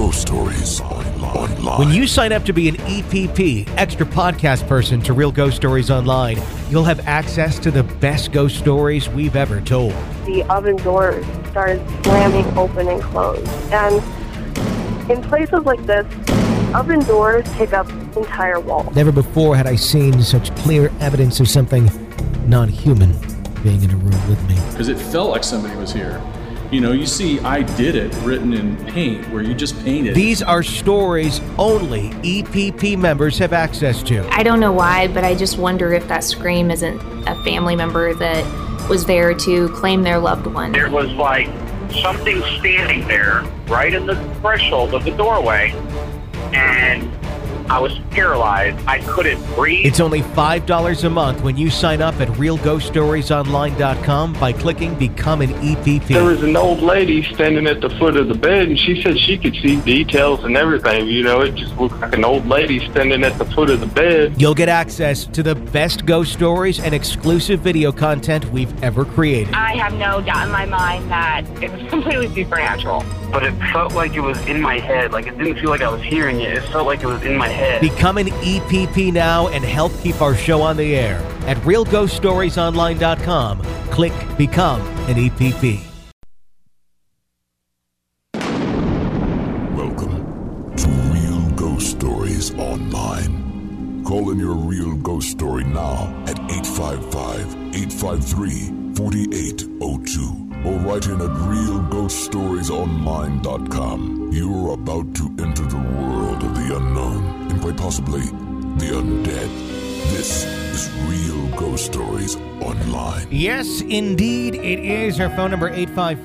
Ghost Stories Online. When you sign up to be an EPP, extra podcast person, to Real Ghost Stories Online, you'll have access to the best ghost stories we've ever told. The oven doors started slamming open and closed. And in places like this, oven doors take up entire walls. Never before had I seen such clear evidence of something non-human being in a room with me. Because it felt like somebody was here. You know, you see "I did it" written in paint, where you just painted. These are stories only EPP members have access to. I don't know why, but I just wonder if that scream isn't a family member that was there to claim their loved one. There was like something standing there right in the threshold of the doorway, and I was paralyzed. I couldn't breathe. It's only $5 a month when you sign up at realghoststoriesonline.com by clicking Become an EPP. There was an old lady standing at the foot of the bed, and she said she could see details and everything. You know, it just looked like an old lady standing at the foot of the bed. You'll get access to the best ghost stories and exclusive video content we've ever created. I have no doubt in my mind that it was completely supernatural. But it felt like it was in my head. Like, it didn't feel like I was hearing it. It felt like it was in my head. Become an EPP now and help keep our show on the air. At realghoststoriesonline.com, click Become an EPP. Welcome to Real Ghost Stories Online. Call in your real ghost story now at 855-853-4802 or write in at realghoststoriesonline.com. You're about to enter the world of the unknown and quite possibly the undead. This is Real Ghost Stories Online. Yes, indeed, it is. Our phone number,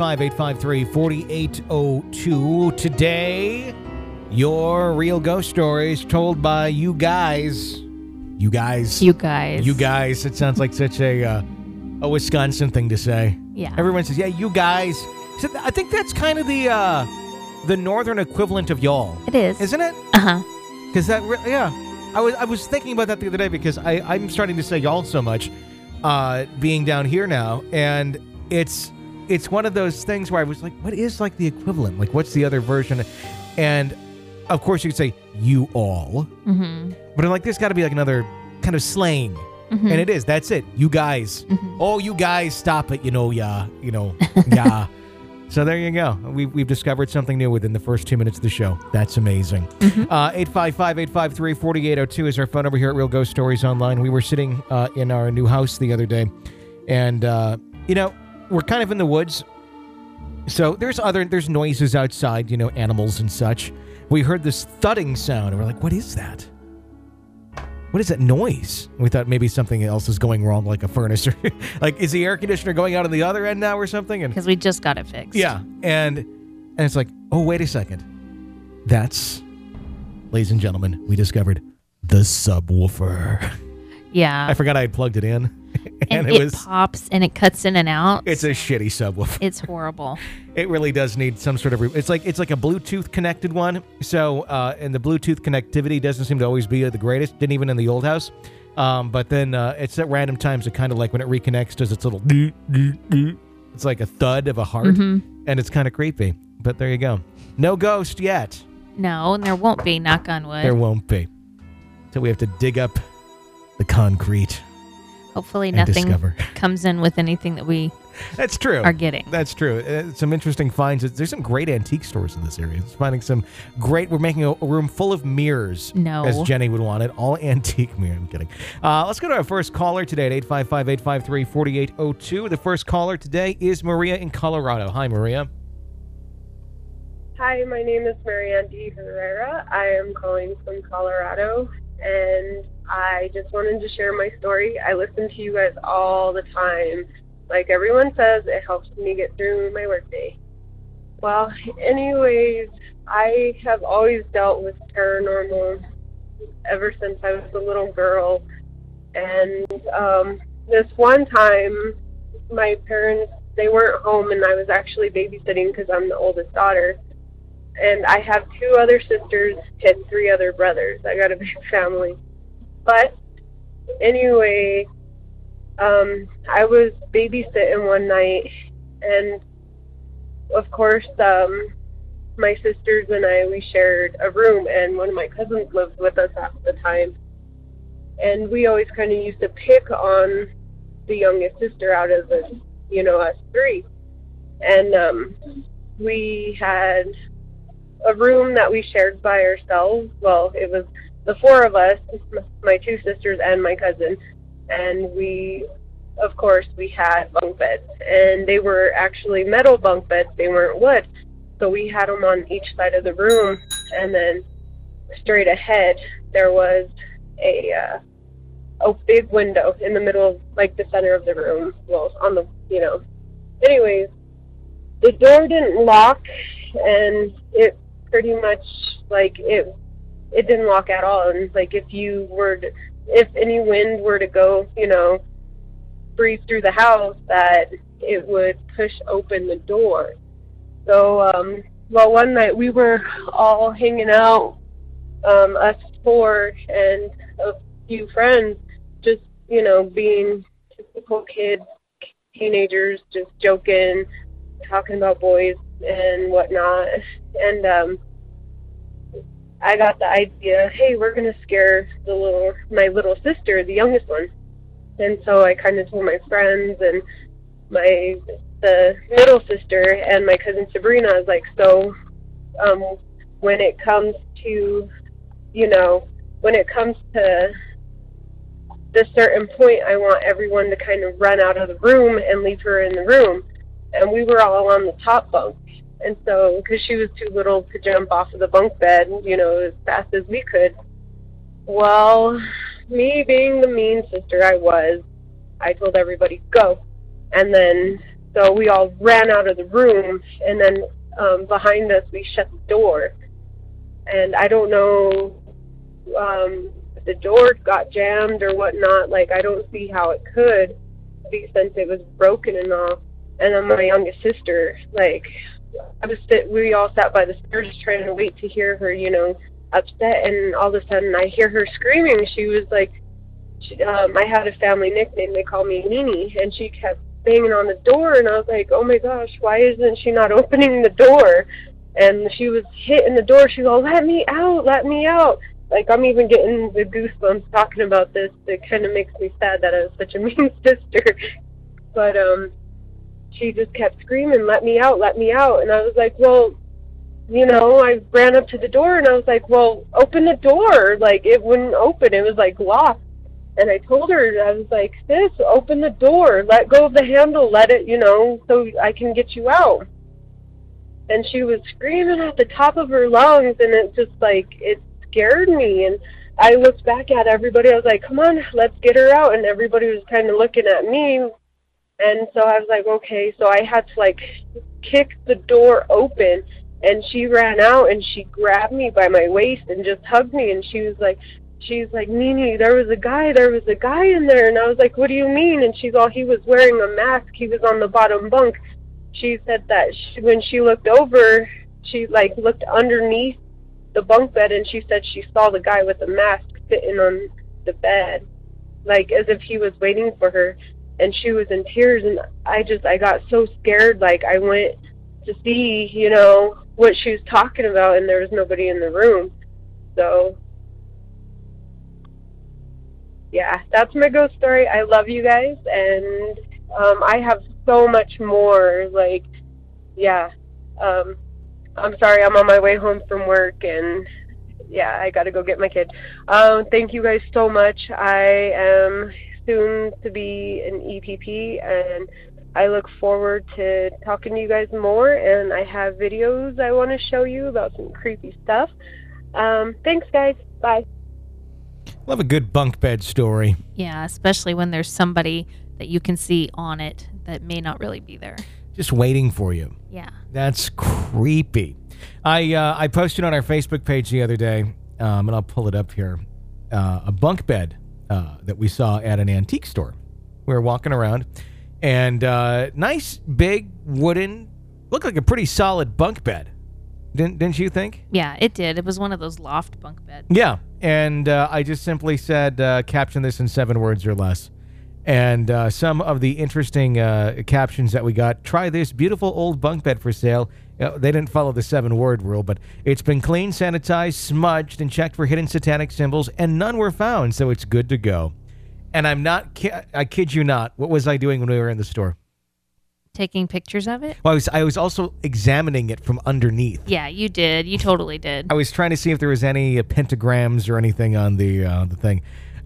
855-853-4802. Today, your real ghost stories told by you guys. You guys. You guys. You guys. It sounds like such a Wisconsin thing to say. Yeah. Everyone says, yeah, you guys. So I think that's kind of the northern equivalent of y'all. It is. Isn't it? Uh-huh. Because that, yeah. I was thinking about that the other day because I'm starting to say y'all so much, being down here now, and it's one of those things where I was like, what is like the equivalent? Like, what's the other version? And of course you could say you all, but I'm like, there's got to be like another kind of slang, and it is. That's it. You guys. Oh, you guys, stop it. Yeah. So there you go. We've discovered something new within the first 2 minutes of the show. That's amazing. 855-853-4802 is our phone over here at Real Ghost Stories Online. We were sitting in our new house the other day, and we're kind of in the woods. So there's noises outside, animals and such. We heard this thudding sound, and we're like, what is that? What is that noise? We thought maybe something else is going wrong, like a furnace, or like, is the air conditioner going out on the other end now or something? Because we just got it fixed. Yeah, and it's like, oh, wait a second. That's, ladies and gentlemen, we discovered the subwoofer. Yeah. I forgot I had plugged it in. And it pops and it cuts in and out. It's a shitty subwoofer. It's horrible. It really does need some sort of... It's like a Bluetooth connected one. So, and the Bluetooth connectivity doesn't seem to always be the greatest. Didn't even in the old house. But then it's at random times it kind of like when it reconnects does its little... It's like a thud of a heart. And it's kind of creepy. But there you go. No ghost yet. No, and there won't be, knock on wood. There won't be. So we have to dig up the concrete. Hopefully nothing comes in with anything that we That's true. are getting. That's true. Some interesting finds. There's some great antique stores in this area. It's finding some great... We're making a room full of mirrors. No. As Jenny would want it. All antique mirrors. I'm kidding. Let's go to our first caller today at 855-853-4802. The first caller today is Maria in Colorado. Hi, Maria. Hi, my name is Marianne D. Herrera. I am calling from Colorado, and I just wanted to share my story. I listen to you guys all the time. Like everyone says, it helps me get through my workday. Well, anyways, I have always dealt with paranormal ever since I was a little girl. And this one time, my parents, they weren't home, and I was actually babysitting because I'm the oldest daughter. And I have 2 other sisters and 3 other brothers. I got a big family. But anyway, I was babysitting one night, and of course, my sisters and I, we shared a room, and one of my cousins lived with us at the time. And we always kind of used to pick on the youngest sister out of the, us three. And we had a room that we shared by ourselves. Well, it was the four of us, my two sisters and my cousin. And we, of course, we had bunk beds. And they were actually metal bunk beds. They weren't wood. So we had them on each side of the room, and then straight ahead there was a big window in the middle of, like, the center of the room. Well, on the, Anyways, the door didn't lock, and it pretty much, like, it didn't lock at all. And, like, if any wind were to go, breeze through the house, that it would push open the door. So, one night we were all hanging out, us four and a few friends, just, being typical kids, teenagers, just joking, talking about boys and whatnot. And I got the idea, hey, we're going to scare my little sister, the youngest one. And so I kind of told my friends and the middle sister and my cousin Sabrina. I was like, so when it comes to the certain point, I want everyone to kind of run out of the room and leave her in the room. And we were all on the top bunk. And so, because she was too little to jump off of the bunk bed, as fast as we could. Well, me being the mean sister I told everybody, go. And then, so we all ran out of the room, and then behind us, we shut the door. And I don't know if the door got jammed or whatnot. Like, I don't see how it could, since it was broken and all. And then my youngest sister, like, we all sat by the stairs trying to wait to hear her, upset. And all of a sudden, I hear her screaming. She was like, I had a family nickname. They called me Nini, and she kept banging on the door, and I was like, oh my gosh, why isn't she not opening the door? And she was hitting the door. She goes, let me out, let me out. Like, I'm even getting the goosebumps talking about this. It kind of makes me sad that I was such a mean sister. But she just kept screaming, let me out, let me out. And I was like, well, I ran up to the door, and I was like, well, open the door. Like, it wouldn't open. It was, like, locked. And I told her, I was like, sis, open the door, let go of the handle, let it, so I can get you out. And she was screaming at the top of her lungs, and it just, like, it scared me. And I looked back at everybody. I was like, come on, let's get her out. And everybody was kind of looking at me. And so I was like, okay. So I had to, like, kick the door open. And she ran out, and she grabbed me by my waist and just hugged me. And she's like, Nini, there was a guy in there. And I was like, what do you mean? And she's all, he was wearing a mask. He was on the bottom bunk. She said that when she looked over, she, like, looked underneath the bunk bed, and she said she saw the guy with the mask sitting on the bed, like, as if he was waiting for her. And she was in tears, and I got so scared. Like, I went to see, what she was talking about, and there was nobody in the room. So, yeah, that's my ghost story. I love you guys, and I have so much more. Like, yeah, I'm sorry, I'm on my way home from work, and yeah, I got to go get my kid. Thank you guys so much. I am soon to be an EPP, and I look forward to talking to you guys more, and I have videos I want to show you about some creepy stuff. Thanks, guys. Bye. Love a good bunk bed story. Yeah, especially when there's somebody that you can see on it that may not really be there. Just waiting for you. Yeah. That's creepy. I posted on our Facebook page the other day, and I'll pull it up here, a bunk bed that we saw at an antique store. We were walking around, and nice, big, wooden, looked like a pretty solid bunk bed. Didn't you think? Yeah, it did. It was one of those loft bunk beds. Yeah, and I just simply said, caption this in 7 words or less. And some of the interesting captions that we got: try this beautiful old bunk bed for sale They didn't follow the 7-word rule, but it's been cleaned, sanitized, smudged, and checked for hidden satanic symbols, and none were found, so it's good to go. And I kid you not, what was I doing when we were in the store? Taking pictures of it? Well, I was also examining it from underneath. Yeah, you did. You totally did. I was trying to see if there was any pentagrams or anything on the thing.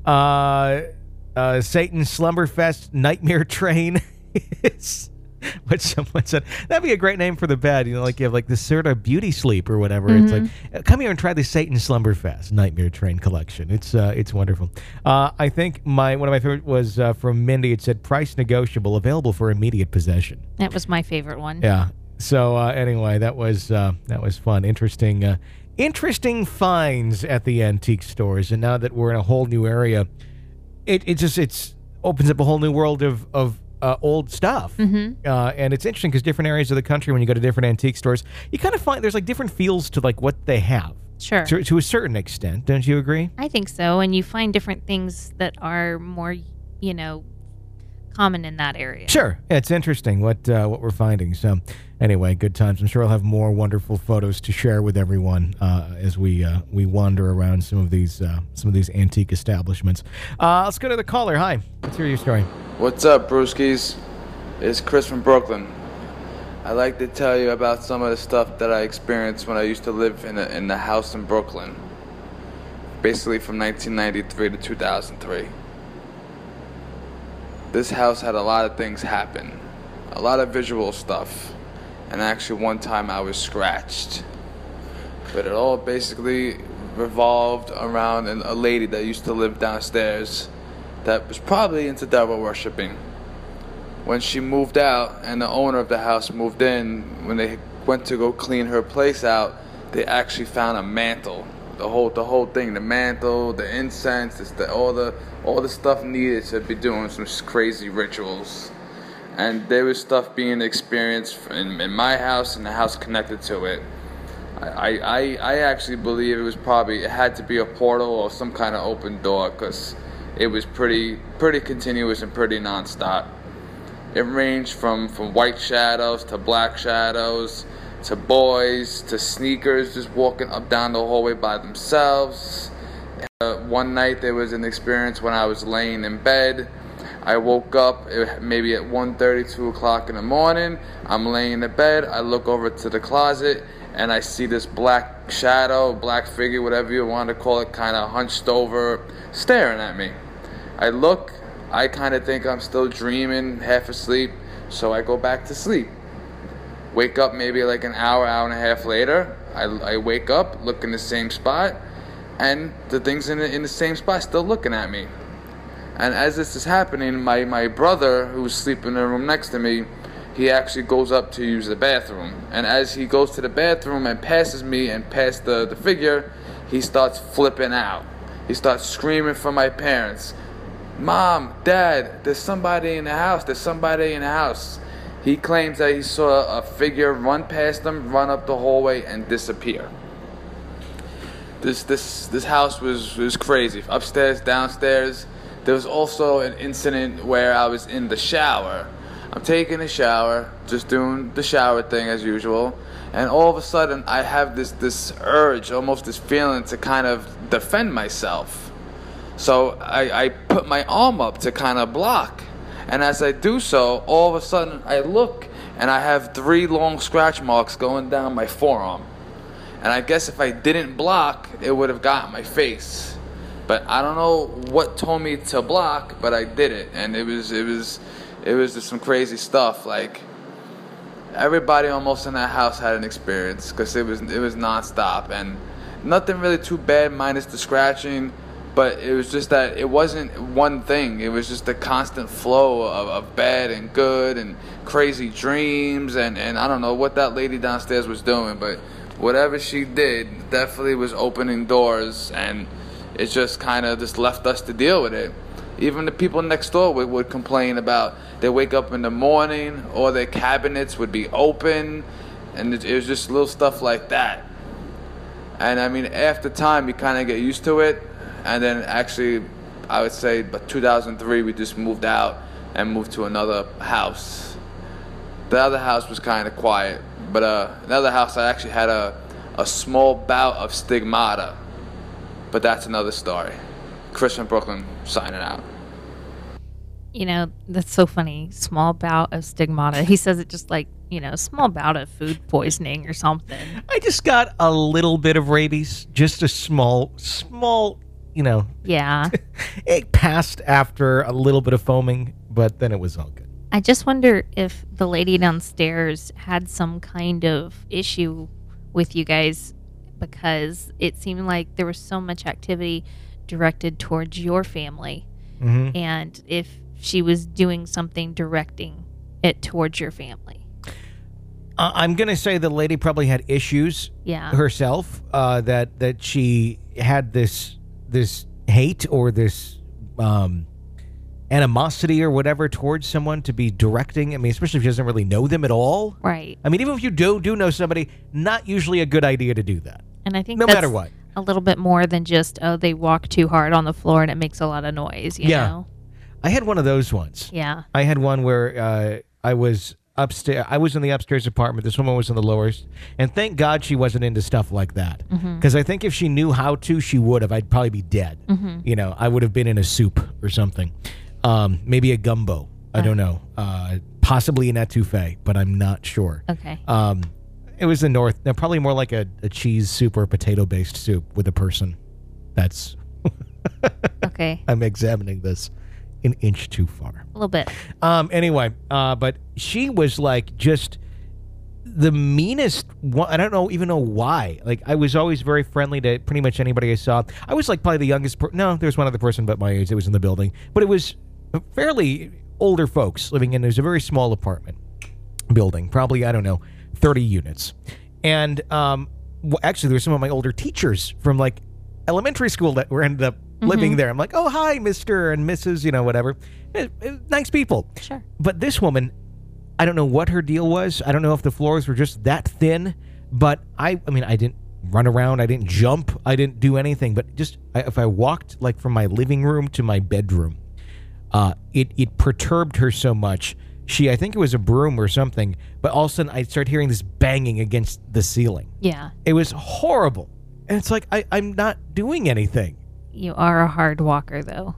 Satan Slumberfest Nightmare Train is what someone said. That'd be a great name for the bed. Like you have like this sort of beauty sleep or whatever. It's like, come here and try the Satan Slumberfest Nightmare Train collection. It's wonderful. I think one of my favorite was from Mindy. It said price negotiable, available for immediate possession. That was my favorite one. Yeah. So anyway, that was fun. Interesting finds at the antique stores. And now that we're in a whole new area, it opens up a whole new world of old stuff. And it's interesting because different areas of the country, when you go to different antique stores, you kind of find there's like different feels to like what they have. Sure. To a certain extent. Don't you agree? I think so. And you find different things that are more, common in that area. Sure. Yeah, it's interesting what we're finding. So anyway, good times. I'm sure I'll have more wonderful photos to share with everyone as we wander around some of these antique establishments. Let's go to the caller. Hi. Let's hear your story. What's up, Brewskis? It's Chris from Brooklyn. I'd like to tell you about some of the stuff that I experienced when I used to live in the house in Brooklyn, basically from 1993 to 2003. This house had a lot of things happen, a lot of visual stuff, and actually one time I was scratched. But it all basically revolved around a lady that used to live downstairs that was probably into devil worshipping. When she moved out and the owner of the house moved in, when they went to go clean her place out, they actually found a mantle. The whole thing, the mantle, the incense, all the stuff needed to be doing some crazy rituals. And there was stuff being experienced in my house and the house connected to it. I actually believe it had to be a portal or some kind of open door, because it was pretty continuous and pretty nonstop. It ranged from white shadows to black shadows to boys to sneakers just walking up down the hallway by themselves. One night there was an experience when I was laying in bed. I woke up maybe at 1:30, 2 o'clock in the morning. I'm laying in bed. I look over to the closet and I see this black shadow, black figure, whatever you want to call it, kind of hunched over, staring at me. I look, I kind of think I'm still dreaming, half asleep, so I go back to sleep. Wake up maybe like an hour and a half later. I wake up, look in the same spot, and the thing's in the same spot, still looking at me. And as this is happening, my brother, who's sleeping in the room next to me, he actually goes up to use the bathroom. And as he goes to the bathroom and passes me and past the figure, he starts flipping out. He starts screaming for my parents. Mom, Dad, there's somebody in the house. There's somebody in the house. He claims that he saw a figure run past him, run up the hallway, and disappear. This house was crazy. Upstairs, downstairs. There was also an incident where I was in the shower. I'm taking a shower, just doing the shower thing as usual, and all of a sudden I have this urge, almost this feeling to kind of defend myself. So I put my arm up to kind of block. And as I do so, all of a sudden I look and I have 3 long scratch marks going down my forearm. And I guess if I didn't block, it would have got my face. But I don't know what told me to block, but I did it. And it was just some crazy stuff. Like, everybody almost in that house had an experience, because it was nonstop. And nothing really too bad minus the scratching. But it was just that it wasn't one thing. It was just a constant flow of bad and good and crazy dreams. And I don't know what that lady downstairs was doing, but whatever she did definitely was opening doors. And it just kind of just left us to deal with it. Even the people next door would complain about they wake up in the morning or their cabinets would be open. And it was just little stuff like that. And I mean, after time, you kind of get used to it. And then actually, I would say, by 2003, we just moved out and moved to another house. The other house was kind of quiet, But another house, I actually had a small bout of stigmata. But that's another story. Chris from Brooklyn signing out. You know, that's so funny. Small bout of stigmata. He says it just like, small bout of food poisoning or something. I just got a little bit of rabies. Just a small, Yeah. It passed after a little bit of foaming, but then it was all good. I just wonder if the lady downstairs had some kind of issue with you guys, because it seemed like there was so much activity directed towards your family. Mm-hmm. And if she was doing something directing it towards your family. I'm going to say the lady probably had issues herself, that she had this hate or this animosity or whatever towards someone to be directing. I mean, especially if she doesn't really know them at all. Right. I mean, even if you do know somebody, not usually a good idea to do that. And I think no matter what. A little bit more than just, they walk too hard on the floor and it makes a lot of noise, you know? I had one of those ones. Yeah. I had one where I was upstairs. I was in the upstairs apartment. This woman was in the lowest. And thank God she wasn't into stuff like that. Because I think if she knew how to, she would have. I'd probably be dead. I would have been in a soup or something. Maybe a gumbo. I don't know. Possibly an etouffee, but I'm not sure. Okay. It was the north. No, probably more like a cheese soup or a potato-based soup with a person. That's... Okay. I'm examining this an inch too far. A little bit. Anyway, but she was like just the meanest one. I don't even know why. Like, I was always very friendly to pretty much anybody I saw. I was like probably the youngest no, there was one other person but my age that was in the building. But it was fairly older folks living in. It was a very small apartment building. Probably, I don't know, 30 units. And actually, there were some of my older teachers from like elementary school that were ended up living there. I'm like, oh, hi, Mr. and Mrs., whatever. Nice people. Sure. But this woman, I don't know what her deal was. I don't know if the floors were just that thin, but I mean, I didn't run around. I didn't jump. I didn't do anything. But just if I walked like from my living room to my bedroom, it perturbed her so much. I think it was a broom or something, but all of a sudden I started hearing this banging against the ceiling. Yeah. It was horrible. And it's like, I'm not doing anything. You are a hard walker, though.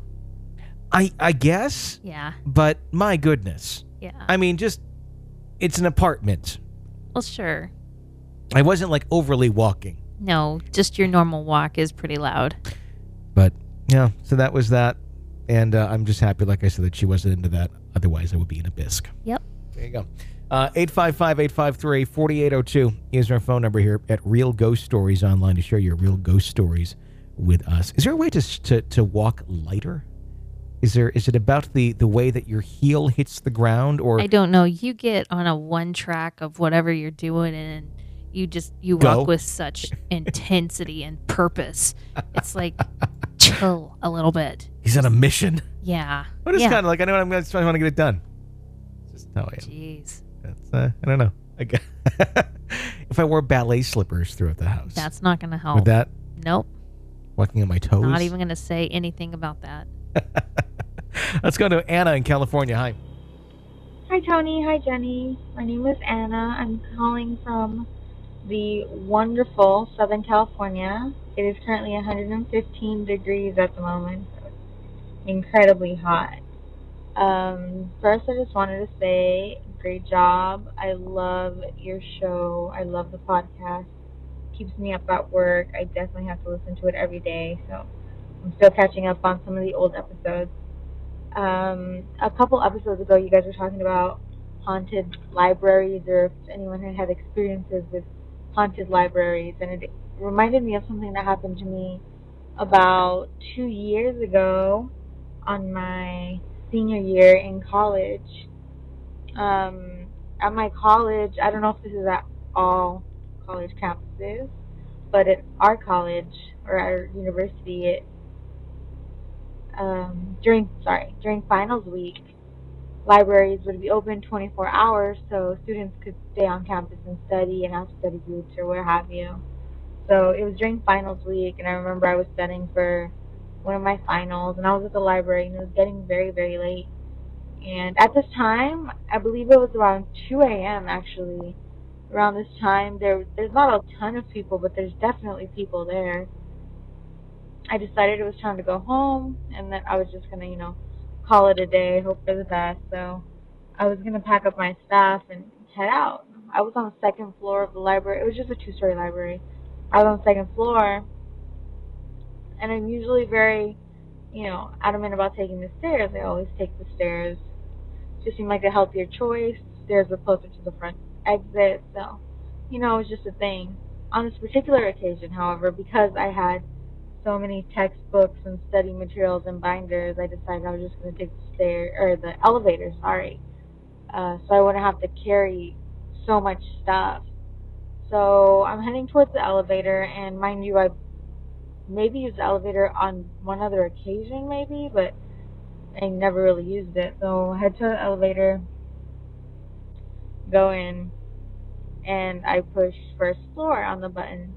I guess. Yeah. But my goodness. Yeah. I mean, it's an apartment. Well, sure. I wasn't like overly walking. No, just your normal walk is pretty loud. But, yeah, so that was that. And I'm just happy, like I said, that she wasn't into that. Otherwise, I would be in a bisque. Yep. There you go. 855-853-4802 is our phone number here at Real Ghost Stories Online to share your real ghost stories with us. Is there a way to walk lighter? Is it about the way that your heel hits the ground, or I don't know. You get on a one track of whatever you're doing, and you Go. walk with such intensity and purpose. It's like chill a little bit. He's on a mission? Yeah. But it's kind of like, I know I want to get it done. Just how I am. Jeez. That's I don't know. If I wore ballet slippers throughout the house, that's not going to help. Would that? Nope. Walking on my toes. Not even going to say anything about that. Let's go to Anna in California. Hi. Hi, Tony. Hi, Jenny. My name is Anna. I'm calling from the wonderful Southern California. It is currently 115 degrees at the moment, so it's incredibly hot. First, I just wanted to say, great job. I love your show. I love the podcast. Keeps me up at work. I definitely have to listen to it every day, so I'm still catching up on some of the old episodes. A couple episodes ago, you guys were talking about haunted libraries, or if anyone had experiences with haunted libraries, and it reminded me of something that happened to me about 2 years ago on my senior year in college. At my college, I don't know if this is at all college campuses, but at our college or our university, during finals week, libraries would be open 24 hours, so students could stay on campus and study and have study groups or what have you. So it was during finals week, and I remember I was studying for one of my finals, and I was at the library, and it was getting very, very late. And at this time, I believe it was around 2 a.m. actually, around this time. There's not a ton of people, but there's definitely people there. I decided it was time to go home, and that I was just going to, call it a day, hope for the best. So I was going to pack up my stuff and head out. I was on the second floor of the library. It was just a 2-story library. I was on the second floor, and I'm usually very, adamant about taking the stairs. I always take the stairs. Just seemed like a healthier choice. Stairs were closer to the front exit, so, it was just a thing. On this particular occasion, however, because I had so many textbooks and study materials and binders, I decided I was just going to take the elevator, sorry. So I wouldn't have to carry so much stuff. So I'm heading towards the elevator, and mind you, I maybe used the elevator on one other occasion, maybe, but I never really used it. So I head to the elevator, go in, and I push first floor on the button.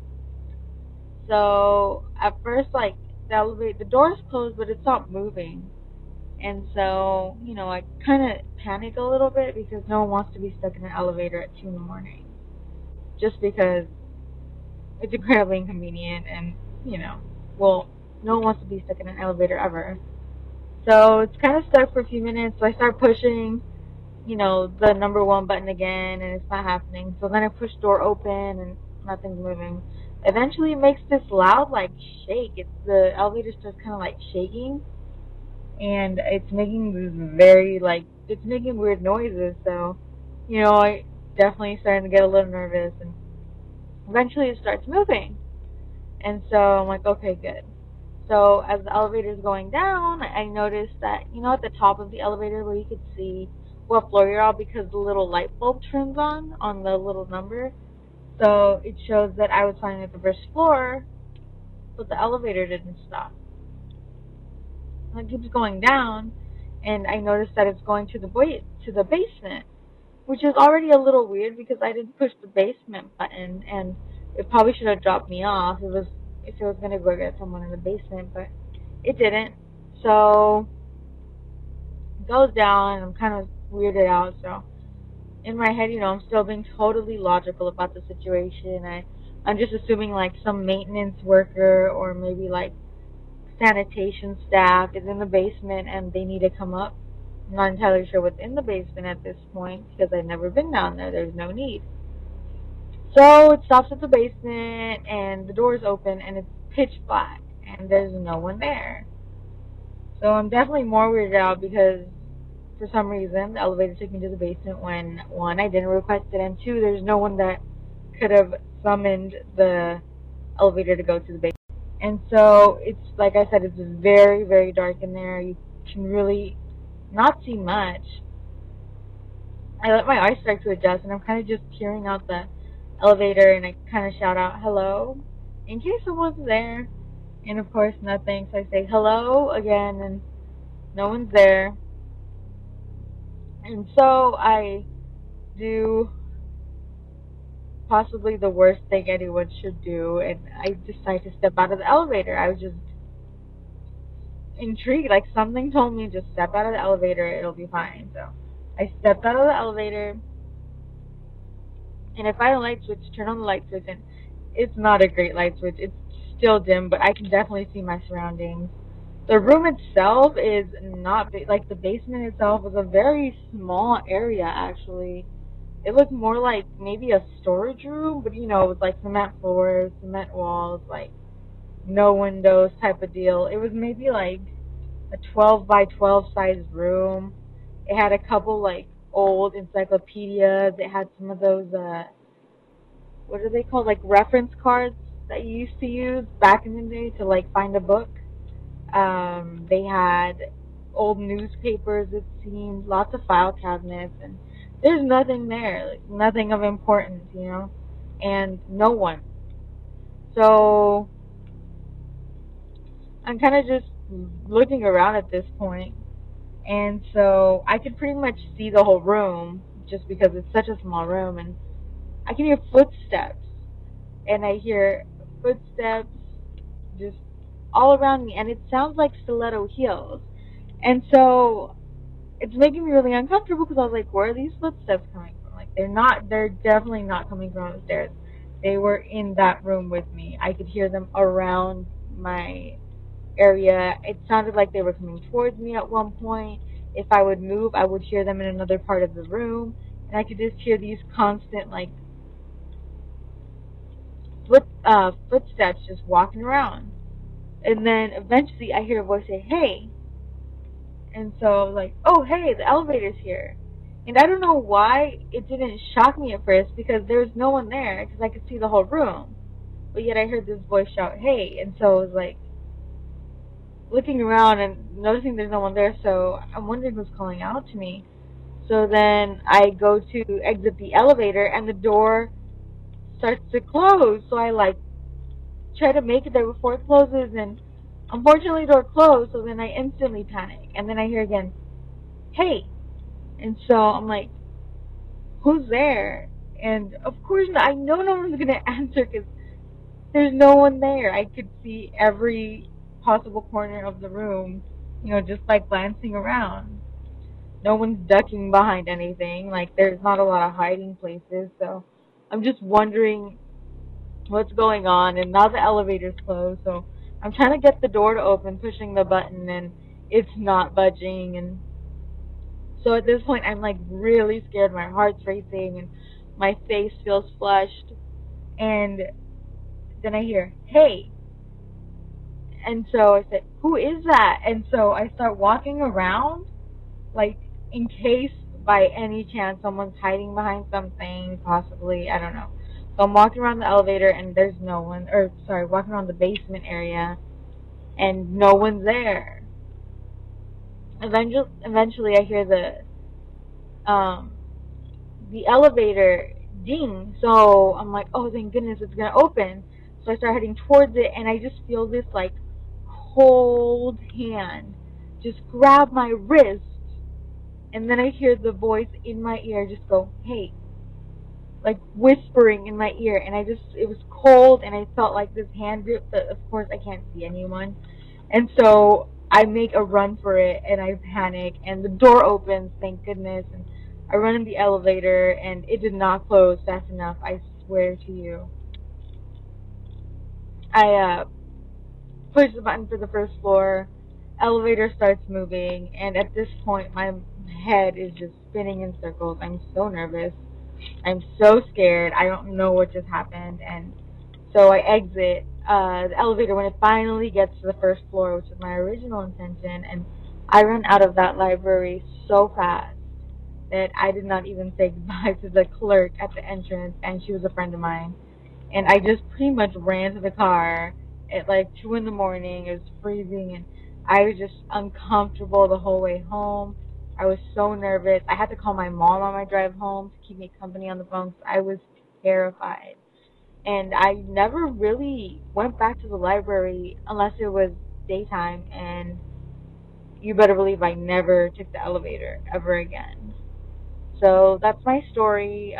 So at first, the door's closed, but it stopped moving. And so, I kind of panic a little bit because no one wants to be stuck in an elevator at 2 in the morning. Just because it's incredibly inconvenient and, no one wants to be stuck in an elevator ever. So it's kind of stuck for a few minutes. So I start pushing, the number 1 button again, and it's not happening. So then I push door open, and nothing's moving. Eventually it makes this loud, shake. The elevator starts kind of, shaking. And it's making these it's making weird noises. So, I definitely starting to get a little nervous. And eventually it starts moving. And so I'm like, okay, good. So as the elevator is going down, I noticed that, at the top of the elevator where you could see what floor you're on because the little light bulb turns on the little number. So it shows that I was flying at the first floor, but the elevator didn't stop. And it keeps going down, and I noticed that it's going to the basement, which is already a little weird because I didn't push the basement button, and it probably should have dropped me off if it was going to go get someone in the basement, but it didn't. So it goes down, and I'm kind of weirded out. So in my head, I'm still being totally logical about the situation. I'm just assuming some maintenance worker or maybe sanitation staff is in the basement and they need to come up. I'm not entirely sure what's in the basement at this point because I've never been down there. There's no need. So it stops at the basement, and the door's open, and it's pitch black, and there's no one there. So I'm definitely more weirded out because for some reason the elevator took me to the basement when, 1, I didn't request it, and 2, there's no one that could have summoned the elevator to go to the basement. And so it's, like I said, it's very, very dark in there. You can really not see much. I let my eyes start to adjust, and I'm kind of just peering out the elevator, and I kind of shout out, hello, in case someone's there. And of course, nothing. So I say hello again, and no one's there. And so I do possibly the worst thing anyone should do, and I decided to step out of the elevator. I was just intrigued, something told me just step out of the elevator, it'll be fine. So I stepped out of the elevator, and if I had a light switch, turn on the light switch, and it's not a great light switch. It's still dim, but I can definitely see my surroundings. The room itself is not big. The basement itself is a very small area, actually. It looked more like maybe a storage room, but with cement floors, cement walls, no windows type of deal. It was maybe a 12 by 12 sized room. It had a couple old encyclopedias. It had some of those what are they called, reference cards that you used to use back in the day to find a book. They had old newspapers, it seemed, lots of file cabinets, and there's nothing there, nothing of importance, and no one. So I'm kind of just looking around at this point, and so I could pretty much see the whole room just because it's such a small room, and I can hear footsteps, and I hear footsteps just all around me, and it sounds like stiletto heels. And so it's making me really uncomfortable because I was like, where are these footsteps coming from? They're definitely not coming from upstairs. They were in that room with me. I could hear them around my area. It sounded like they were coming towards me at one point. If I would move, I would hear them in another part of the room. And I could just hear these constant, like, footsteps just walking around. And then eventually I hear a voice say, "Hey." And so I was like, "Oh, hey, the elevator's here." And I don't know why it didn't shock me at first, because there was no one there, because I could see the whole room. But yet I heard this voice shout, "Hey." And so I was like, looking around and noticing there's no one there, so I'm wondering who's calling out to me. So then I go to exit the elevator, and the door starts to close. So I, like, try to make it there before it closes, and unfortunately the door closed, so then I instantly panic. And then I hear again, "Hey." And so I'm like, who's there? And of course, I know no one's going to answer, because there's no one there. I could see every possible corner of the room, just by glancing around. No one's ducking behind anything. Like, there's not a lot of hiding places. So I'm just wondering what's going on. And now the elevator's closed, so I'm trying to get the door to open, pushing the button, and it's not budging. And so at this point, I'm, like, really scared. My heart's racing, and my face feels flushed. And then I hear, "Hey." And so I said, "Who is that?" And so I start walking around, like, in case by any chance someone's hiding behind something, possibly, I don't know. So I'm walking around the elevator, and there's no one, walking around the basement area, and no one's there. Eventually I hear the elevator ding, so I'm like, oh, thank goodness it's gonna open. So I start heading towards it, and I just feel this, like, cold hand just grab my wrist, and then I hear the voice in my ear just go, "Hey," like whispering in my ear, and it was cold, and I felt like this hand grip, but of course I can't see anyone. And so I make a run for it, and I panic, and the door opens, thank goodness, and I run in the elevator, and it did not close fast enough, I swear to you. I push the button for the first floor, elevator starts moving, and at this point my head is just spinning in circles. I'm so nervous. I'm so scared. I don't know what just happened. And so I exit the elevator when it finally gets to the first floor, which is my original intention, and I run out of that library so fast that I did not even say goodbye to the clerk at the entrance, and she was a friend of mine. And I just pretty much ran to the car at like 2 in the morning. It was freezing, and I was just uncomfortable the whole way home. I was so nervous. I had to call my mom on my drive home to keep me company on the phone, because I was terrified. And I never really went back to the library unless it was daytime, and you better believe I never took the elevator ever again. So that's my story.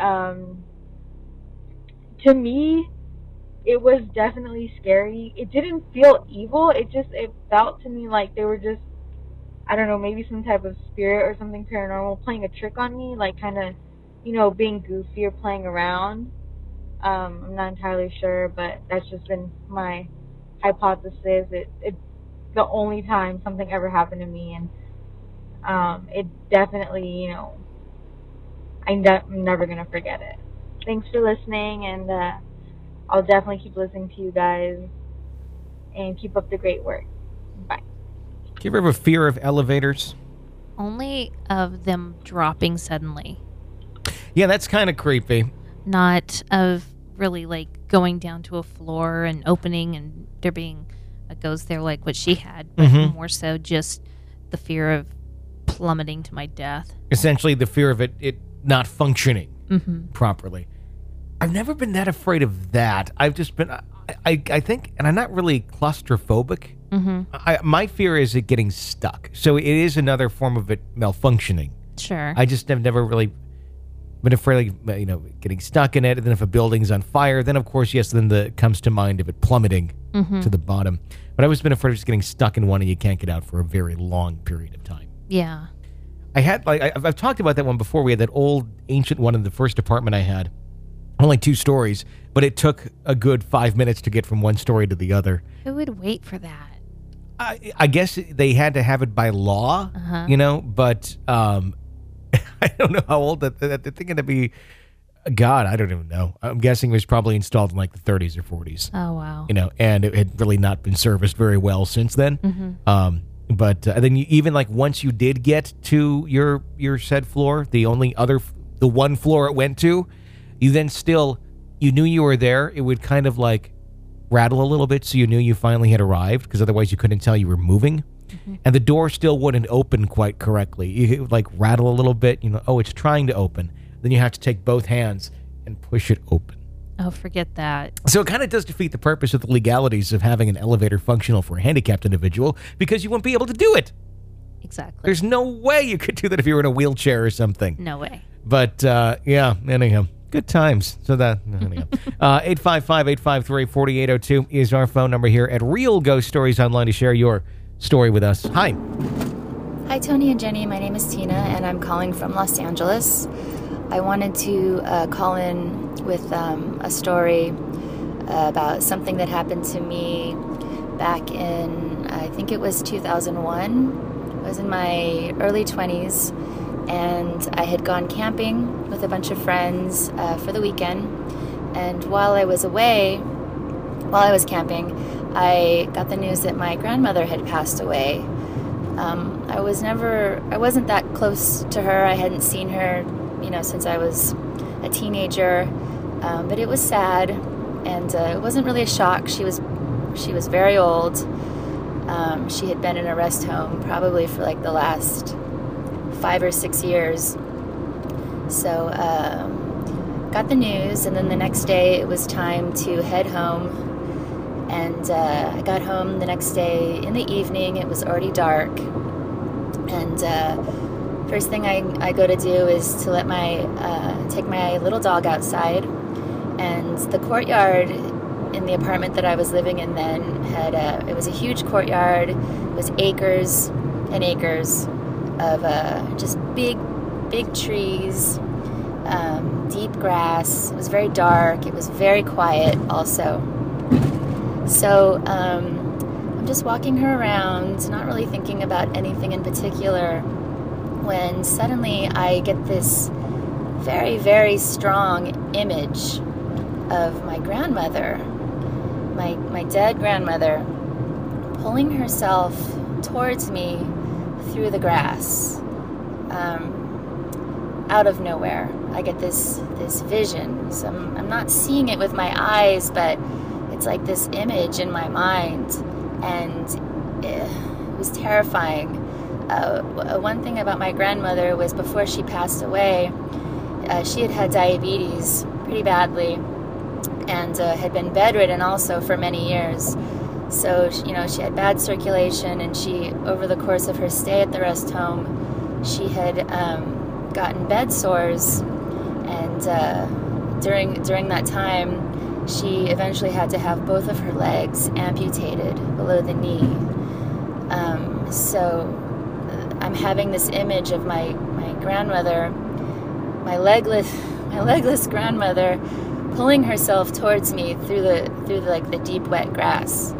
To me, it was definitely scary. It didn't feel evil. It felt to me like they were just, I don't know, maybe some type of spirit or something paranormal playing a trick on me, like kind of, being goofy or playing around. I'm not entirely sure, but that's just been my hypothesis. It's the only time something ever happened to me, and it definitely, I'm never going to forget it. Thanks for listening, and I'll definitely keep listening to you guys, and keep up the great work. Bye. Do you ever have a fear of elevators? Only of them dropping suddenly. Yeah, that's kind of creepy. Not of really like going down to a floor and opening and there being a ghost there like what she had, but more so just the fear of plummeting to my death. Essentially the fear of it not functioning properly. I've never been that afraid of that. I've just been, I think, and I'm not really claustrophobic. My fear is it getting stuck. So it is another form of it malfunctioning. Sure. I just have never really been afraid of, getting stuck in it. And then if a building's on fire, then of course, yes, then comes to mind of it plummeting to the bottom. But I've always been afraid of just getting stuck in one and you can't get out for a very long period of time. Yeah. I had, like, I've talked about that one before. We had that old ancient one in the first apartment I had. Only 2 stories, but it took a good 5 minutes to get from one story to the other. Who would wait for that? I guess they had to have it by law, you know, but I don't know how old that they're thinking to be. God, I don't even know. I'm guessing it was probably installed in like the 30s or 40s. Oh, wow. You know, and it had really not been serviced very well since then. But then even like once you did get to your said floor, the one floor it went to, you then still, you knew you were there. It would kind of like rattle a little bit, so you knew you finally had arrived, because otherwise you couldn't tell you were moving. And the door still wouldn't open quite correctly. It would like rattle a little bit, you know, oh, it's trying to open. Then you have to take both hands and push it open. Oh, forget that. So it kind of does defeat the purpose of the legalities of having an elevator functional for a handicapped individual, because you won't be able to do it. Exactly. There's no way you could do that if you were in a wheelchair or something. No way. But, yeah, anyhow, good times. So that, anyhow. 855-853-4802 is our phone number here at Real Ghost Stories Online to share your story with us. Hi. Hi, Tony and Jenny. My name is Tina, and I'm calling from Los Angeles. I wanted to call in with a story about something that happened to me back in, I think it was 2001. I was in my early 20s, and I had gone camping with a bunch of friends for the weekend. And while I was camping, I got the news that my grandmother had passed away. I wasn't that close to her. I hadn't seen her, you know, since I was a teenager. But it was sad, and it wasn't really a shock. She was very old. She had been in a rest home probably for like the last 5 or 6 years. So got the news, and then the next day it was time to head home. And I got home the next day in the evening. It was already dark. And first thing I go to do is to let take my little dog outside. And the courtyard in the apartment that I was living in then it was a huge courtyard. It was acres and acres of just big trees, deep grass. It was very dark. It was very quiet also. So I'm just walking her around, not really thinking about anything in particular, when suddenly I get this very, very strong image of my grandmother, my dead grandmother, pulling herself towards me through the grass. Out of nowhere, I get this vision. So I'm not seeing it with my eyes, but it's like this image in my mind, and it was terrifying. One thing about my grandmother was before she passed away, she had diabetes pretty badly, and had been bedridden also for many years. So, you know, she had bad circulation, and over the course of her stay at the rest home, she had gotten bed sores, and during that time, she eventually had to have both of her legs amputated below the knee. So I'm having this image of my grandmother, my legless grandmother, pulling herself towards me through the deep wet grass.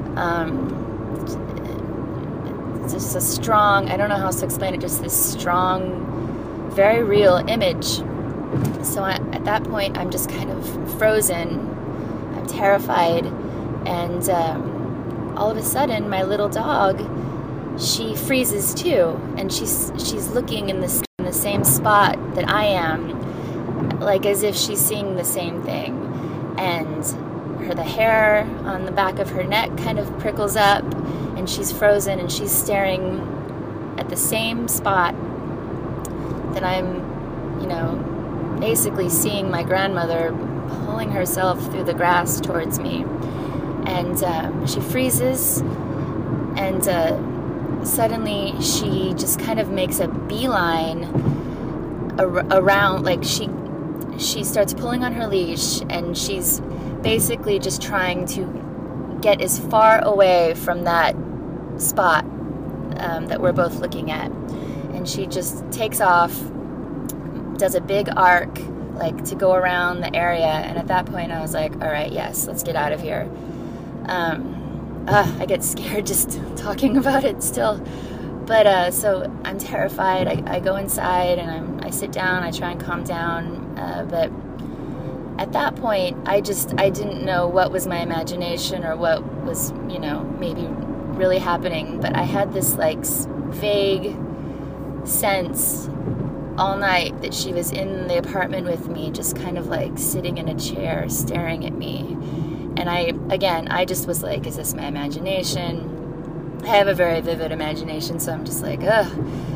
It's just a strong, I don't know how else to explain it, just this strong, very real image. So at that point, I'm just kind of frozen. I'm terrified, and all of a sudden, my little dog, she freezes too, and she's looking in the same spot that I am, like as if she's seeing the same thing. And the hair on the back of her neck kind of prickles up, and she's frozen, and she's staring at the same spot that I'm, you know, basically seeing my grandmother pulling herself through the grass towards me. And she freezes, and suddenly she just kind of makes a beeline around, like she starts pulling on her leash, and she's basically just trying to get as far away from that spot that we're both looking at. And and she just takes off, does a big arc, like to go around the area. And at that point I was like, all right, yes, let's get out of here. I get scared just talking about it still. But so I'm terrified. I go inside and I sit down, I try and calm down. But at that point, I didn't know what was my imagination or what was, maybe really happening. But I had this like vague sense all night that she was in the apartment with me, just kind of like sitting in a chair staring at me. And I just was like, is this my imagination? I have a very vivid imagination, so I'm just like, ugh.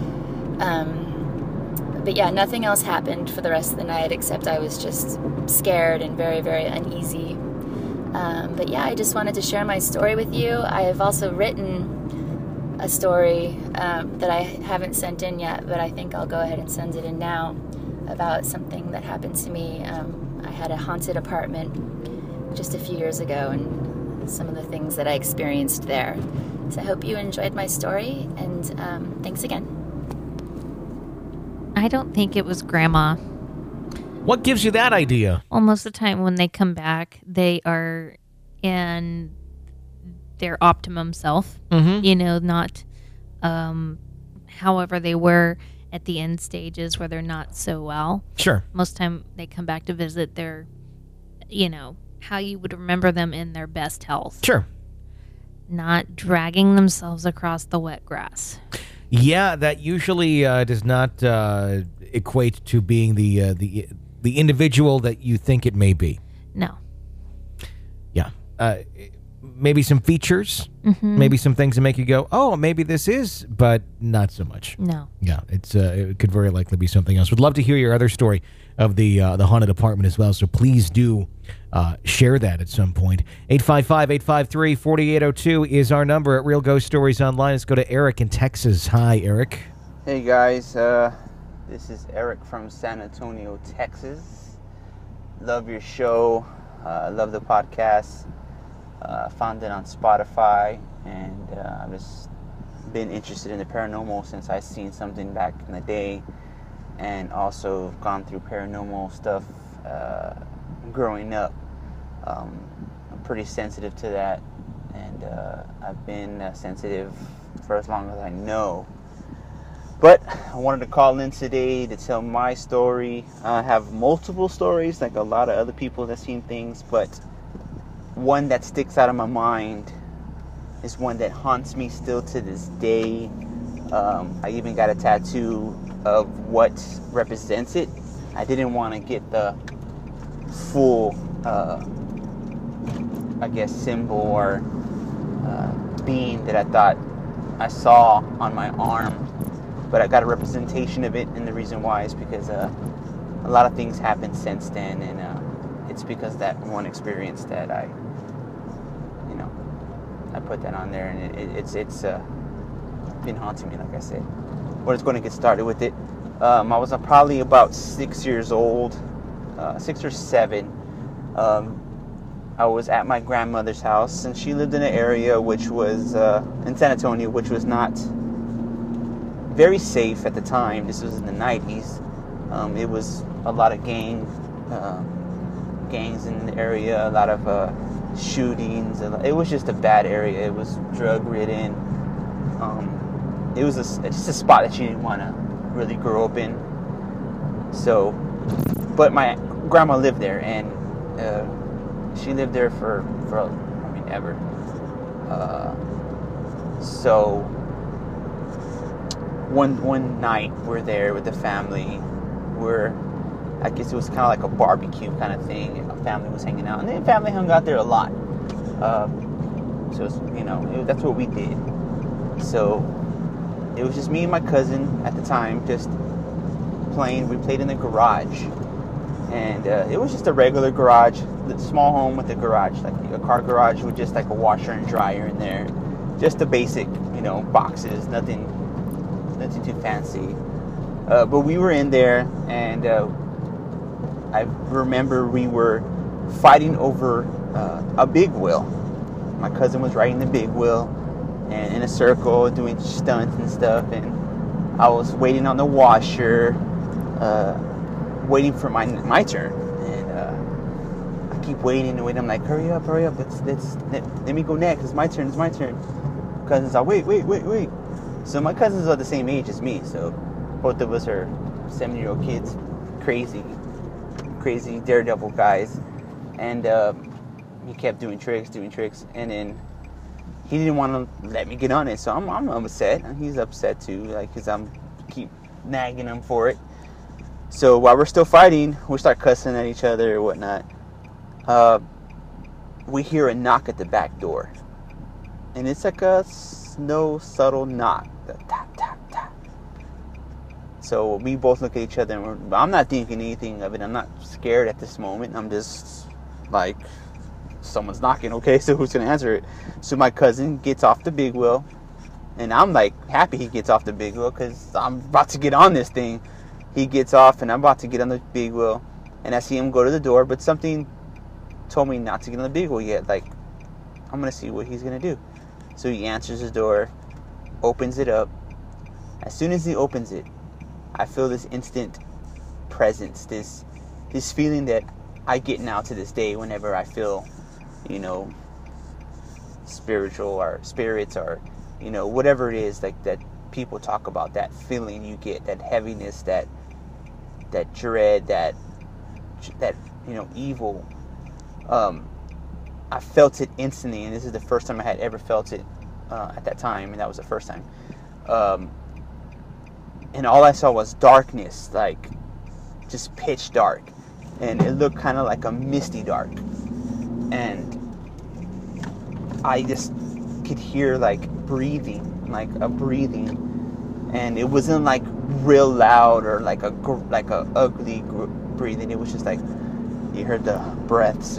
But yeah, nothing else happened for the rest of the night except I was just scared and very, very uneasy. But yeah, I just wanted to share my story with you. I have also written a story that I haven't sent in yet, but I think I'll go ahead and send it in now, about something that happened to me. I had a haunted apartment just a few years ago, and some of the things that I experienced there. So I hope you enjoyed my story, and thanks again. I don't think it was Grandma. What gives you that idea? Well, most of the time when they come back, they are in their optimum self. Mm-hmm. Not however they were at the end stages where they're not so well. Sure. Most of the time they come back to visit, they're, how you would remember them in their best health. Sure. Not dragging themselves across the wet grass. Yeah, that usually does not equate to being the individual that you think it may be. No. Yeah. Maybe some features, maybe some things that make you go, oh, maybe this is, but not so much. No. Yeah, it could very likely be something else. Would love to hear your other story of the haunted apartment as well, so please do share that at some point. 855-853-4802 is our number at Real Ghost Stories Online. Let's go to Eric in Texas. Hi, Eric. Hey, guys. This is Eric from San Antonio, Texas. Love your show. Love the podcast. Found it on Spotify, and I've just been interested in the paranormal since I seen something back in the day, and also gone through paranormal stuff growing up. I'm pretty sensitive to that, and I've been sensitive for as long as I know. But I wanted to call in today to tell my story. I have multiple stories, like a lot of other people that seen things, but one that sticks out of my mind is one that haunts me still to this day. I even got a tattoo of what represents it. I didn't want to get the full, symbol or being that I thought I saw on my arm. But I got a representation of it, and the reason why is because a lot of things happened since then, and it's because of that one experience that I put that on there, and it's been haunting me, like I said. We're just going to get started with it. I was probably about 6 years old, 6 or 7. I was at my grandmother's house, and she lived in an area which was in San Antonio, which was not very safe at the time. This was in the 90s. It was a lot of gangs in the area, a lot of shootings. It was just a bad area. It was drug ridden. It was just a spot that you didn't want to really grow up in. So, but my grandma lived there, and she lived there for ever. So one night we're there with the family. I guess it was kind of like a barbecue kind of thing. A family was hanging out, and the family hung out there a lot. So it was, that's what we did. So it was just me and my cousin at the time, just playing. We played in the garage, and it was just a regular garage, the small home with a garage, like a car garage with just like a washer and dryer in there, just the basic, boxes, nothing too fancy. But we were in there, and I remember we were fighting over a big wheel. My cousin was riding the big wheel and in a circle doing stunts and stuff, and I was waiting on the washer, waiting for my turn, and I keep waiting and waiting. I'm like, hurry up, let me go next. It's my turn. Cousins are wait. So my cousins are the same age as me, so both of us are 7-year-old kids, crazy daredevil guys, and he kept doing tricks, and then he didn't want to let me get on it, so I'm upset, and he's upset too, like, because I'm keep nagging him for it. So while we're still fighting, we start cussing at each other or whatnot. We hear a knock at the back door, and it's like a no subtle knock, tap tap tap. So we both look at each other, and I'm not thinking anything of it. I'm not scared at this moment. I'm just like, someone's knocking, okay, so who's gonna answer it? So my cousin gets off the big wheel, and I'm like happy he gets off the big wheel because I'm about to get on this thing. He gets off, and I'm about to get on the big wheel, and I see him go to the door, but something told me not to get on the big wheel yet. Like, I'm gonna see what he's gonna do. So he answers the door, opens it up. As soon as he opens it, I feel this instant presence, this feeling that I get now to this day whenever I feel, spiritual or spirits or, whatever it is, like, that people talk about, that feeling you get, that heaviness, that dread, that evil. I felt it instantly, and this is the first time I had ever felt it at that time, and that was the first time. And all I saw was darkness, like just pitch dark, and it looked kind of like a misty dark, and I just could hear like a breathing, and it wasn't like real loud or like a ugly breathing. It was just like you heard the breaths,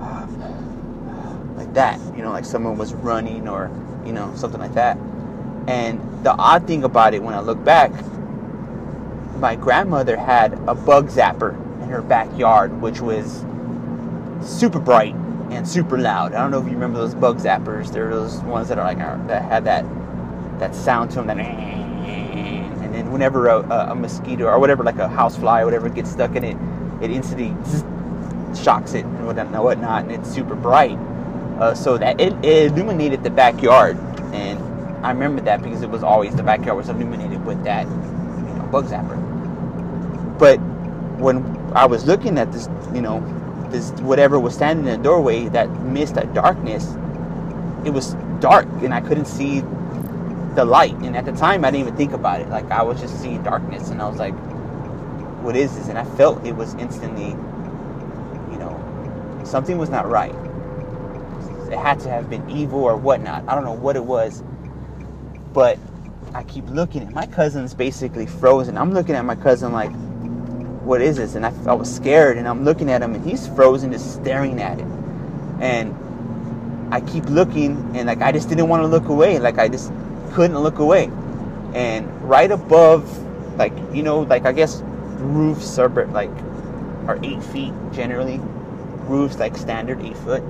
like that, like someone was running or something like that. And the odd thing about it, when I look back, my grandmother had a bug zapper in her backyard, which was super bright and super loud. I don't know if you remember those bug zappers. They're those ones that are like that had that sound to them, that, and then whenever a mosquito or whatever, like a housefly or whatever, gets stuck in it, it instantly shocks it and whatnot, and it's super bright. So that it illuminated the backyard, and I remember that because it was always, the backyard was illuminated with that, bug zapper. But when I was looking at this, this whatever was standing in the doorway, that mist, that darkness, it was dark, and I couldn't see the light. And at the time, I didn't even think about it. Like, I was just seeing darkness, and I was like, what is this? And I felt it was instantly, something was not right. It had to have been evil or whatnot. I don't know what it was. But I keep looking at my cousin's basically frozen. I'm looking at my cousin like, what is this? And I was scared, and I'm looking at him, and he's frozen, just staring at it. And I keep looking, and like, I just didn't want to look away. Like, I just couldn't look away. And right above, like, like, I guess roofs are 8 feet generally. Roofs, like, standard 8 foot.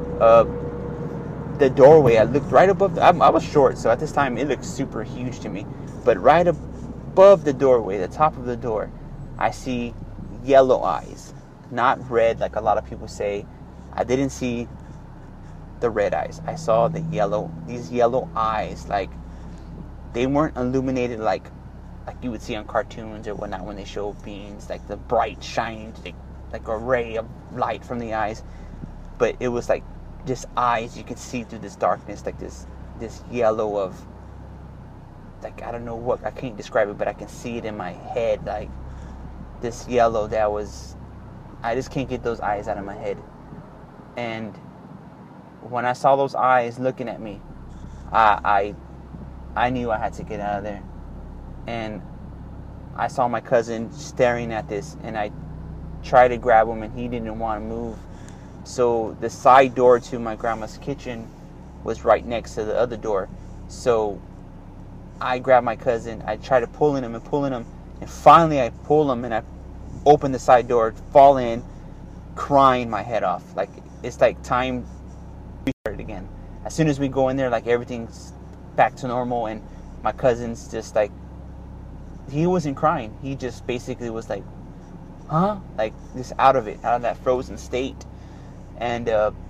The doorway, I looked right above, I was short, so at this time it looked super huge to me, but right above the doorway, the top of the door, I see yellow eyes, not red like a lot of people say. I didn't see the red eyes. I saw these yellow eyes, like they weren't illuminated like you would see on cartoons or whatnot when they show beings, like the bright shining, like a ray of light from the eyes, but it was like just eyes you could see through this darkness, like this yellow of, like, I don't know what, I can't describe it, but I can see it in my head, like this yellow that was, I just can't get those eyes out of my head. And when I saw those eyes looking at me, I knew I had to get out of there. And I saw my cousin staring at this, and I tried to grab him, and he didn't want to move. So the side door to my grandma's kitchen was right next to the other door. So I grabbed my cousin. I tried to pulling him, and finally I pull him, and I open the side door, fall in, crying my head off. Like, it's like time restarted again. As soon as we go in there, like, everything's back to normal, and my cousin's just like he wasn't crying. He just basically was like, huh? Like, just out of that frozen state. And,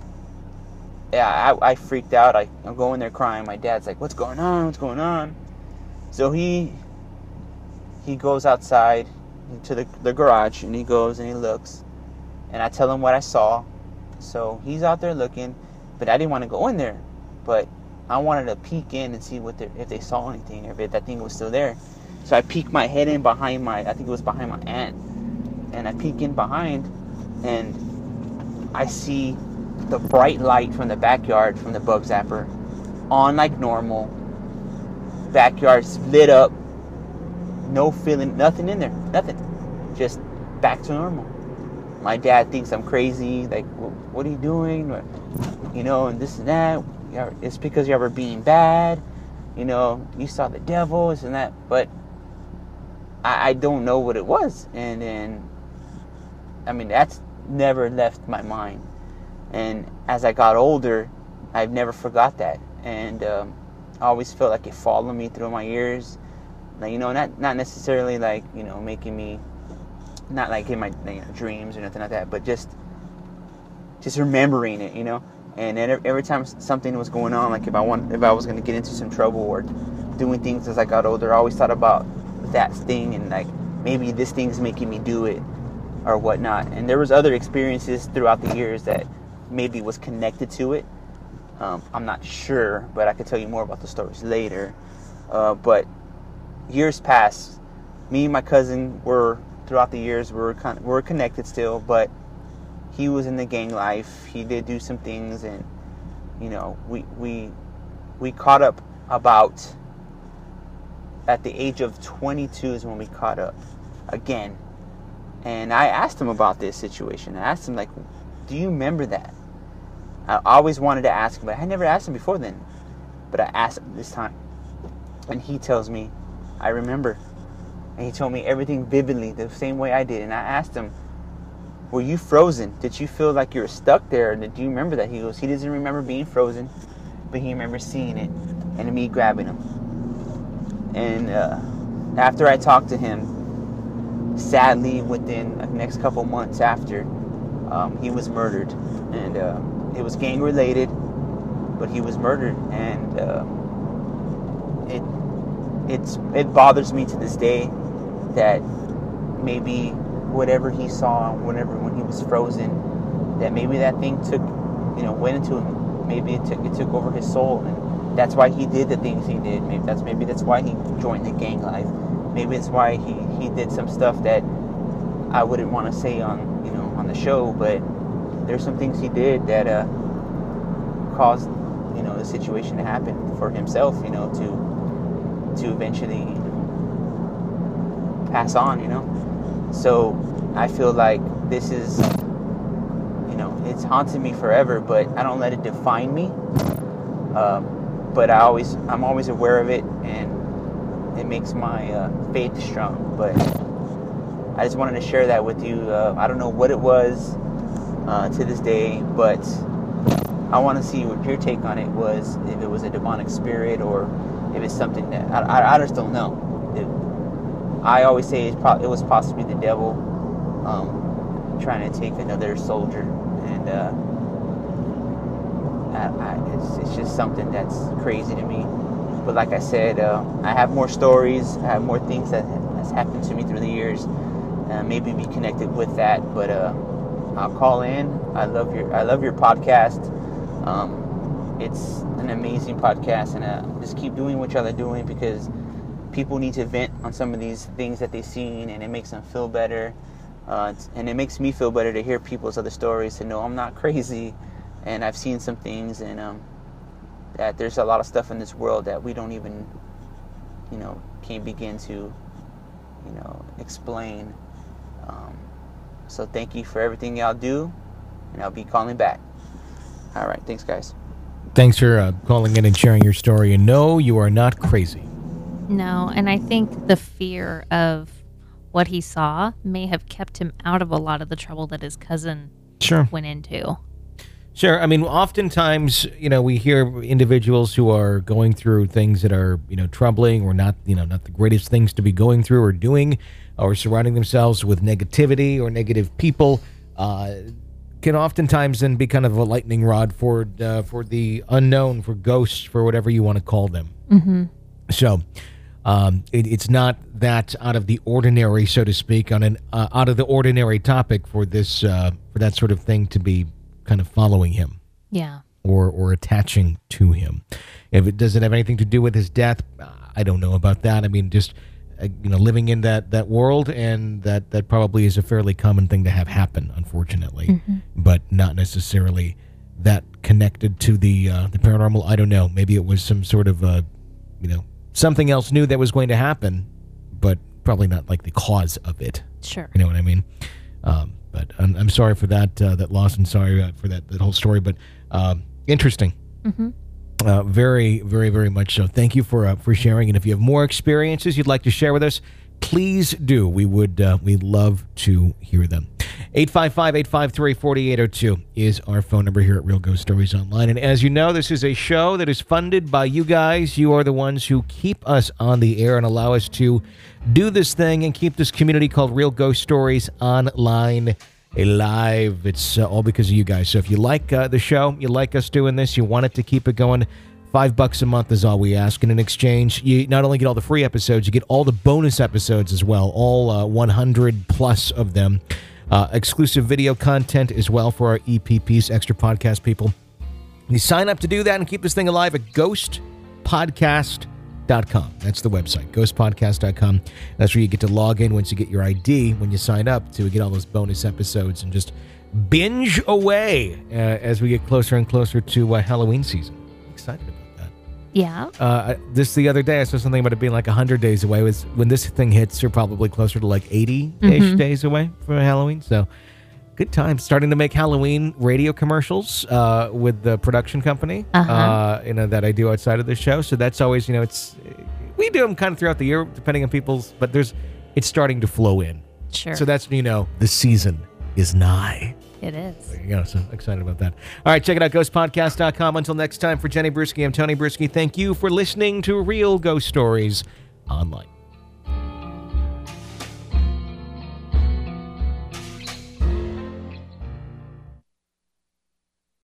I freaked out. I'm going there crying. My dad's like, what's going on? What's going on? So he goes outside to the garage, and he goes and he looks. And I tell him what I saw. So he's out there looking, but I didn't want to go in there. But I wanted to peek in and see if they saw anything, or if that thing was still there. So I peek my head in behind I think it was behind my aunt. And I peek in behind, and I see the bright light from the backyard, from the bug zapper, on like normal. Backyard's lit up. No feeling, nothing in there. Nothing. Just back to normal. My dad thinks I'm crazy. Like, what are you doing? And this and that. It's because you're ever being bad. You saw the devil, this and that. But I don't know what it was. And then, that's never left my mind. And as I got older, I've never forgot that. And I always felt like it followed me through my years. Like, not necessarily like, making me, not like in my dreams or nothing like that, but just remembering it, And then every time something was going on, like if I was going to get into some trouble or doing things as I got older, I always thought about that thing and like maybe this thing's making me do it or whatnot. And there was other experiences throughout the years that maybe was connected to it. I'm not sure, but I could tell you more about the stories later. But years passed. Me and my cousin throughout the years, we were connected still, but he was in the gang life. He did do some things, and we caught up about at the age of 22 is when we caught up again. And I asked him about this situation. I asked him, like, do you remember that? I always wanted to ask him, but I never asked him before then. But I asked him this time. And he tells me, I remember. And he told me everything vividly, the same way I did. And I asked him, were you frozen? Did you feel like you were stuck there? And do you remember that? He goes, he doesn't remember being frozen, but he remembers seeing it and me grabbing him. And after I talked to him, sadly, within the next couple months after, he was murdered. And it was gang related, but he was murdered. And it bothers me to this day that maybe whatever he saw, when he was frozen, that maybe that thing went into him. Maybe it took over his soul, and that's why he did the things he did. Maybe that's why he joined the gang life. Maybe it's why he did some stuff that I wouldn't want to say on the show, but there's some things he did that caused the situation to happen for himself, to eventually pass on, So I feel like this is, it's haunted me forever, but I don't let it define me. But I'm always aware of it, and it makes my faith strong. But I just wanted to share that with you. I don't know what it was to this day, but I want to see what your take on it was, if it was a demonic spirit or if it's something that I just don't know. I always say it was possibly the devil trying to take another soldier, and it's just something that's crazy to me. But like I said, I have more stories, I have more things that has happened to me through the years, maybe be connected with that. But I'll call in. I love your podcast. It's an amazing podcast, and just keep doing what y'all are doing, because people need to vent on some of these things that they've seen, and it makes them feel better. And it makes me feel better to hear people's other stories, to know I'm not crazy, and I've seen some things, and that there's a lot of stuff in this world that we don't even, can't begin to, explain. So thank you for everything y'all do, and I'll be calling back. All right, thanks, guys. Thanks for calling in and sharing your story. And no, you are not crazy. No, and I think the fear of what he saw may have kept him out of a lot of the trouble that his cousin went into. Sure. I mean, oftentimes, we hear individuals who are going through things that are, troubling or not, not the greatest things to be going through or doing, or surrounding themselves with negativity or negative people, can oftentimes then be kind of a lightning rod for the unknown, for ghosts, for whatever you want to call them. Mm-hmm. So it's not that out of the ordinary, so to speak, on an out of the ordinary topic for this for that sort of thing to be kind of following him, Yeah. or attaching to him. If it doesn't have anything to do with his death, I don't know about that. I mean, just living in that world, and that probably is a fairly common thing to have happen, unfortunately, but not necessarily that connected to the paranormal. I don't know. Maybe it was some sort of something else new that was going to happen, but probably not like the cause of it. Sure. You know what I mean? But I'm sorry for that loss, and sorry for that whole story. But interesting. Mm-hmm. Very, very, very much so. Thank you for sharing. And if you have more experiences you'd like to share with us, please do. We'd love to hear them. 855-853-4802 is our phone number here at Real Ghost Stories Online. And as you know, this is a show that is funded by you guys. You are the ones who keep us on the air and allow us to do this thing and keep this community called Real Ghost Stories Online alive. It's all because of you guys. So if you like the show, you like us doing this, you want it to keep it going, $5 a month is all we ask. And in exchange, you not only get all the free episodes, you get all the bonus episodes as well, all 100 plus of them. Exclusive video content as well for our EPPs, extra podcast people. You sign up to do that and keep this thing alive at ghostpodcast.com. That's the website, ghostpodcast.com. That's where you get to log in once you get your ID, when you sign up, to get all those bonus episodes and just binge away as we get closer and closer to Halloween season. Excited about that. Yeah. This the other day, I saw something about it being like 100 days away. When this thing hits, you're probably closer to like 80-ish days away from Halloween. So good time. Starting to make Halloween radio commercials with the production company that I do outside of the show. So that's always, we do them kind of throughout the year, depending on people's, but it's starting to flow in. Sure. So that's, the season is nigh. It is. There you go. So excited about that. All right, check it out, ghostpodcast.com. Until next time, for Jenny Bruschi, I'm Tony Bruschi. Thank you for listening to Real Ghost Stories Online.